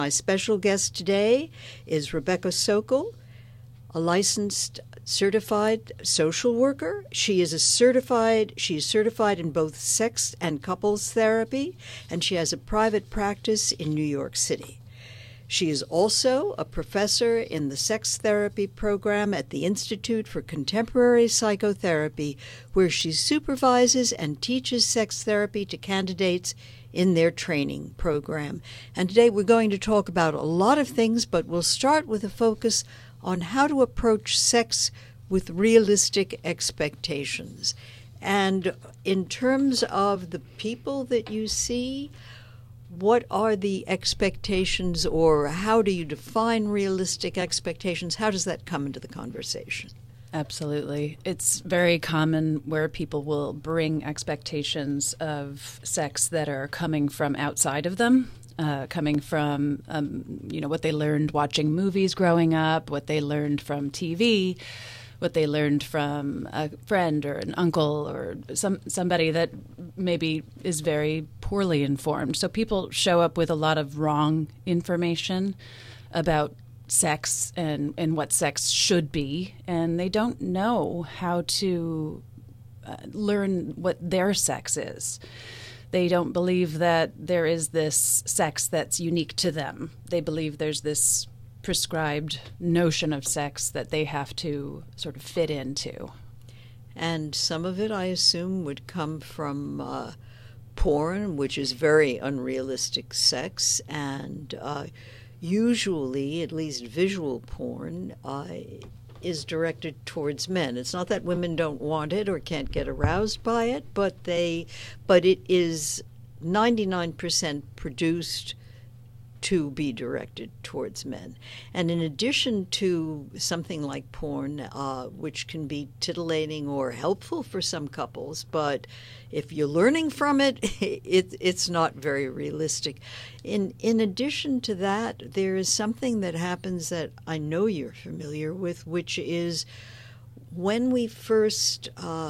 My special guest today is Rebecca Sokol, a licensed certified social worker. She is certified in both sex and couples therapy, and she has a private practice in New York City. She is also a professor in the sex therapy program at the Institute for Contemporary Psychotherapy, where she supervises and teaches sex therapy to candidates in their training program. And today we're going to talk about a lot of things, but we'll start with a focus on how to approach sex with realistic expectations. And in terms of the people that you see, what are the expectations, or how do you define realistic expectations? How does that come into the conversation? Absolutely. It's very common where people will bring expectations of sex that are coming from outside of them, coming from, what they learned watching movies growing up, what they learned from TV, what they learned from a friend or an uncle or somebody that maybe is very poorly informed. So people show up with a lot of wrong information about sex and what sex should be, and they don't know how to learn what their sex is. They don't believe that there is this sex that's unique to them. They believe there's this prescribed notion of sex that they have to sort of fit into. And some of it, I assume, would come from porn, which is very unrealistic sex, and usually, at least visual porn, is directed towards men. It's not that women don't want it or can't get aroused by it, but it is 99% produced to be directed towards men. And in addition to something like porn, which can be titillating or helpful for some couples, but if you're learning from it, it's not very realistic. In addition to that, there is something that happens that I know you're familiar with, which is when we first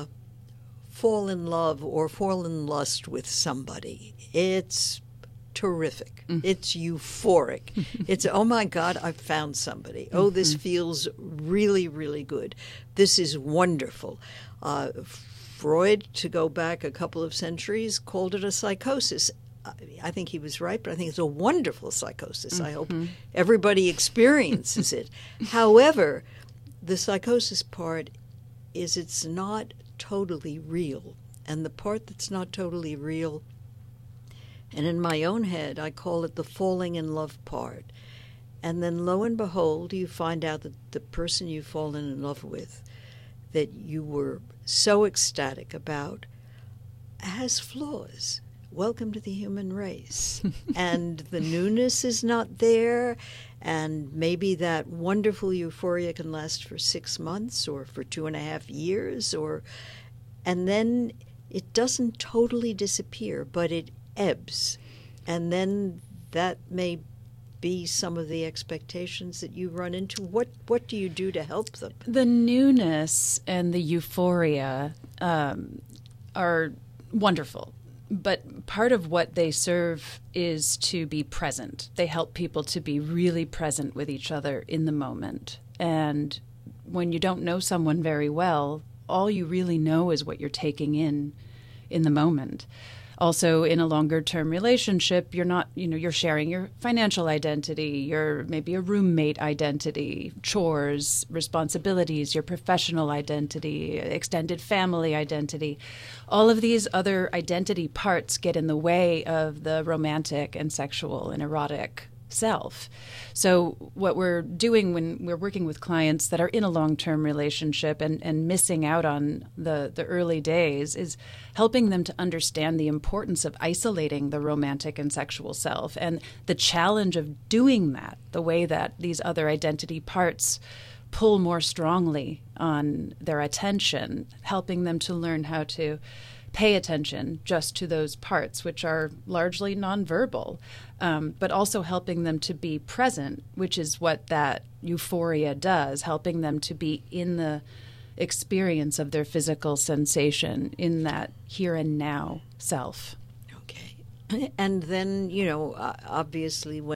fall in love or fall in lust with somebody, it's terrific. It's euphoric. It's, oh my God, I've found somebody. Oh, this feels really, really good. This is wonderful. Freud, to go back a couple of centuries, called it a psychosis. I think he was right, but I think it's a wonderful psychosis. I hope everybody experiences it. However, the psychosis part is it's not totally real. And the part that's not totally real, and in my own head, I call it the falling in love part. And then lo and behold, you find out that the person you've fallen in love with, that you were so ecstatic about, has flaws. Welcome to the human race. And the newness is not there, and maybe that wonderful euphoria can last for 6 months or for 2.5 years, and then it doesn't totally disappear, but it ebbs, and then that may be some of the expectations that you run into. What do you do to help them? The newness and the euphoria are wonderful, but part of what they serve is to be present. They help people to be really present with each other in the moment. And when you don't know someone very well, all you really know is what you're taking in the moment. Also, in a longer-term relationship, you're not, you're sharing your financial identity, your maybe a roommate identity, chores, responsibilities, your professional identity, extended family identity. All of these other identity parts get in the way of the romantic and sexual and erotic self. So what we're doing when we're working with clients that are in a long-term relationship and missing out on the early days is helping them to understand the importance of isolating the romantic and sexual self and the challenge of doing that, the way that these other identity parts pull more strongly on their attention, helping them to learn how to pay attention just to those parts, which are largely nonverbal, but also helping them to be present, which is what that euphoria does, helping them to be in the experience of their physical sensation, in that here and now self. Okay. And then, obviously when